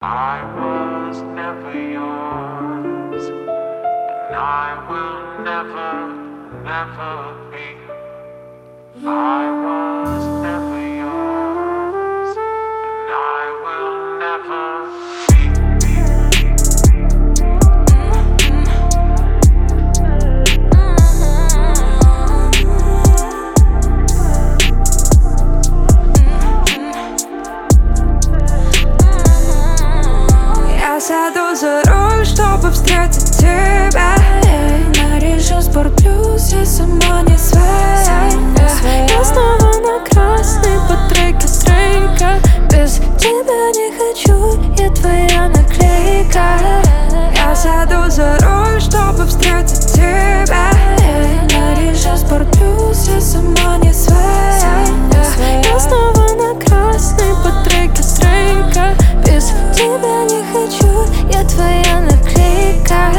I was never yours, and I will never, never be. I was never yours, and I will never be. Я сяду за руль, чтобы встретить тебя. На Рижу Спорт Плюс, я сама не своя. Я снова на красной по треке стрейка. Без тебя не хочу, я твоя наклейка. Я сяду за руль, чтобы встретить тебя. На Рижу Спорт Плюс, я сама не своя. Я снова на красной по треке стрейка. Без тебя не хочу, я твоя наклейка.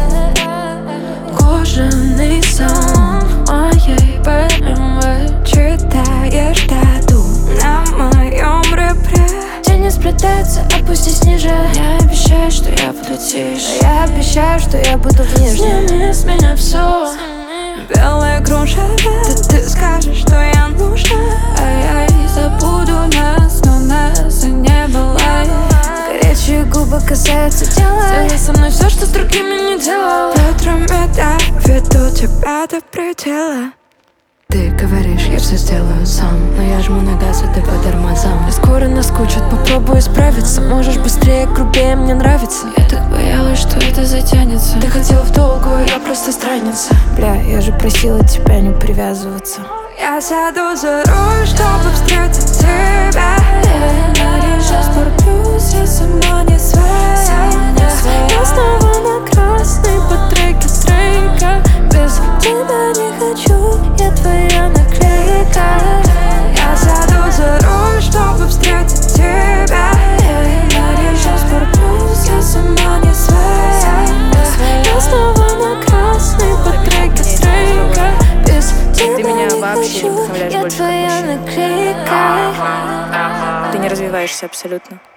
Кожаный сон моей БМВ. Читаешь тату на моем ребре. Тени сплетаются, опустись ниже. Я обещаю, что я буду тише. Я обещаю, что я буду внешне. Сними с меня все. Белая груша, ты скажешь, что я нужна. А я и забуду нас, но нас и не было. Горячие губы касаются тела. Сделай со мной все, что с другими не делал. Ветрами я веду тебя до предела. Ты говоришь, я все сделаю сам, но я жму на газ, а ты по тормозам. И скоро наскучит, попробую исправиться. Можешь быстрее, грубее, мне нравится. Я так боялась, что это затянется. Ты хотел в долгую, я просто странница. Бля, я же просила тебя не привязываться. Я сяду за руль, чтобы встретить тебя. На Рижу Спорт Плюс, я сама не своя. Я снова на красной по треке стрейка. Без тебя не хочу, я твоя наклейка. Я сяду за руль, чтобы встретить тебя. На Рижу Спорт Плюс, я сама не своя. Я снова на красной по треке стрейка. Без тебя меня не вообще не хочу, вдохновляешь я больше, твоя наклейка. Ты не развиваешься абсолютно.